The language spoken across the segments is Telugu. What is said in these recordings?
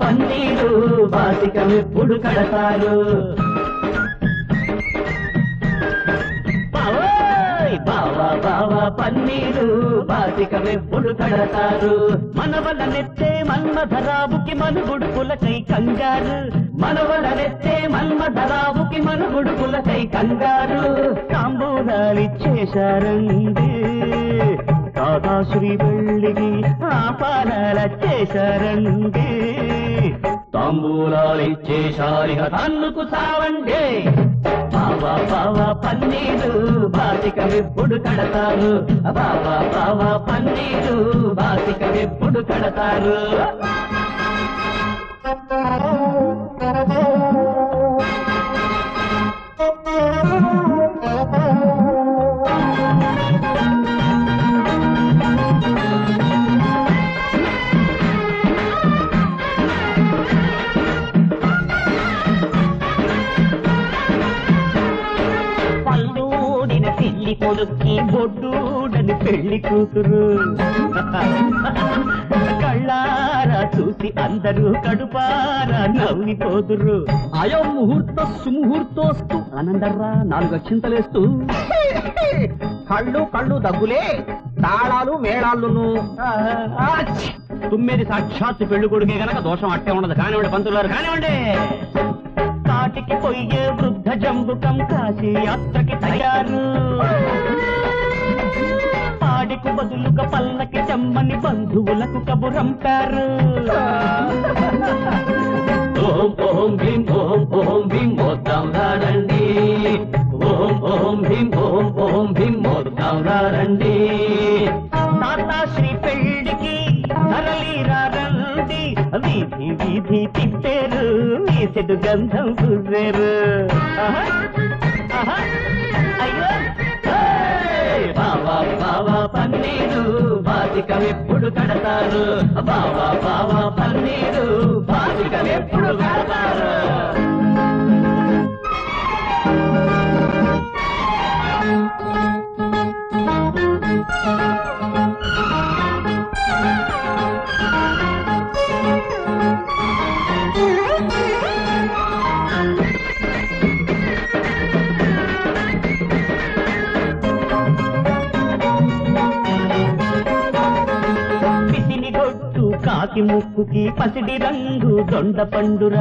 పన్నీరు బాసికమెప్పుడు కడతారు బావా బావా పన్నీరు బాసికమెప్పుడు కడతారు మనవలనెత్తే మన్మధరావుకి మనుగుడుకులకై కంగారు మనవలనెత్తే మన్మధరావుకి మనుగుడుకులకై కంగారు తాంబూలాలిచ్చేశారండి కాదాశ్రీ పెళ్లికి ఆపారాలచ్చేశారండి తాంబూలాలిచ్చేశారిగ తన్నుకు సావండి బావా బావా పన్నీరు బాసికమెప్పుడు కడతారు బావా బావా పన్నీరు బాసికమెప్పుడు కడతారు కొడుక్కి బొడ్డూడని పెళ్లి కూతురు కళ్ళారా చూసి అందరూ కడుపారా నవ్విపోదురు అయో ముహూర్త సుముహూర్తోస్తు ఆనందర్రా 4 అక్షింతలేస్తూ కళ్ళు దగ్గులే తాళాలు మేళాళ్ళును తుమ్మిది సాక్షాత్తు పెళ్లి కొడుకే గనక దోషం అట్టే ఉండదు కానివ్వండి పంతులారు కానివ్వండి కాటికి పొయ్యే వృద్ధ జంబుకం కాశీ యాత్రకి తయారు పాడికు బదులుగా పల్లకి చెమ్మని బంధువులకు కబురంపారు ఓం ఓం భీం ఓం ఓం భీం మోద్దాం రారండి ఓం ఓం భీం ఓం ఓం భీం మోద్దాం రారండి తాతాశ్రీ పెళ్లికి తరలిరారండి వీధి వీధి తిప్పారు వీసెడు గంధం పూసారు అయ్యో బావా బావా పన్నీరు బాసికమెప్పుడు కడతారు బావా బావా పన్నీరు బాసికమెప్పుడు కడతారు కాకి ముక్కుకి పసిడి రంగు దొండ పండురా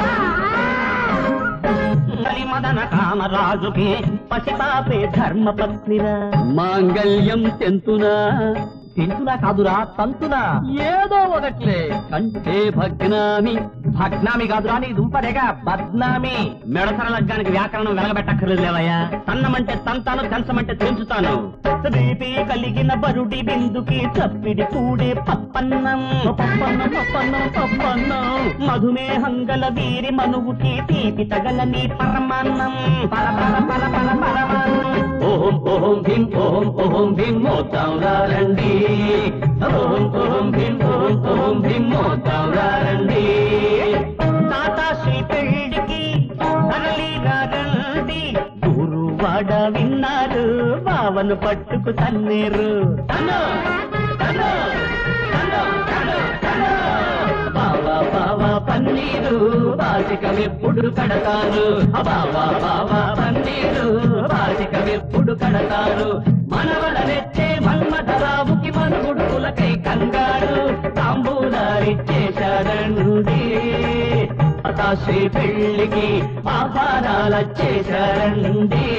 మదన కామరాజుకి పసిపాపే ధర్మపత్నిరా మాంగళ్యం తెంతునా కాదురా తంతునా ఏదో ఒకట్లే కంటే భగ్నామి కాదురా నీ దుంపదేగా బద్నామి మెడసర లగ్గానికి వ్యాకరణం వెలగబెట్టక్కర్లేదు లేవయ్యా తన్నమంటే తంతాను దంచమంటే తెంచుతాను రేపే కలిగిన బరుడి బిందుకి చప్పిడి కూడే పప్పన్నం మధుమేహంగల వీరి మనువుకి తీపి తగలని పరమాన్నం ఓం ఓం భీం ఓం ఓం భీం మోద్దాం రండి ఓం ఓం భీం మోద్దాం రండి తాతాశ్రీ పెళ్లికి తరలిరారండి గురువాడ విన్నారు బావను పట్టుకు తన్నేరు బావా బావా పన్నీరు బాసికమెప్పుడు కడతారు బావా బావా పన్నీరు బాసికమెప్పుడు కడతారు మనవలనెచ్చే మన్మధరావుకి మనుగుడుకులకై కంగారు తాంబూలాలిచ్చేశారండి తాతాశ్రీ పెళ్లికి ఆహారాలచ్చేశారండి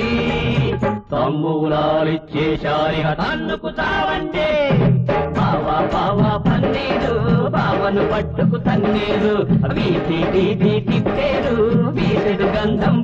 తాంబూలాలిచ్చేశారిగ తన్నుకు చావండి బావా బావా పన్నీరు బావను పట్టుకు తన్నేరు వీధి వీధి తిప్పేరు వీసెడు గంధం